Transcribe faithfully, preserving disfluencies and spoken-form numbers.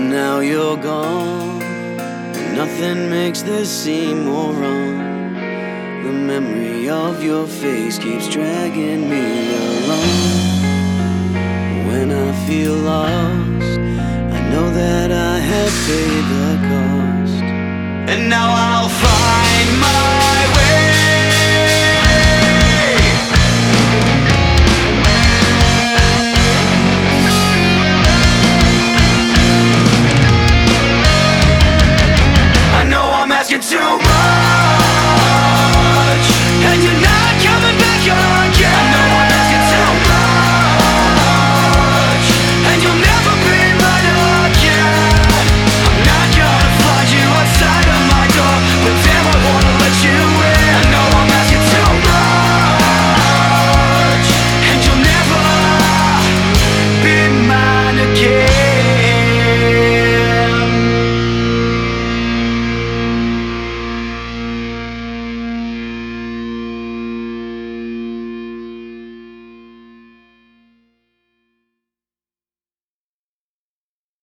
now you're gone, and nothing makes this seem more wrong. The memory of your face keeps dragging me along. When I feel lost, I know that I have paid the cost, and now I'll find my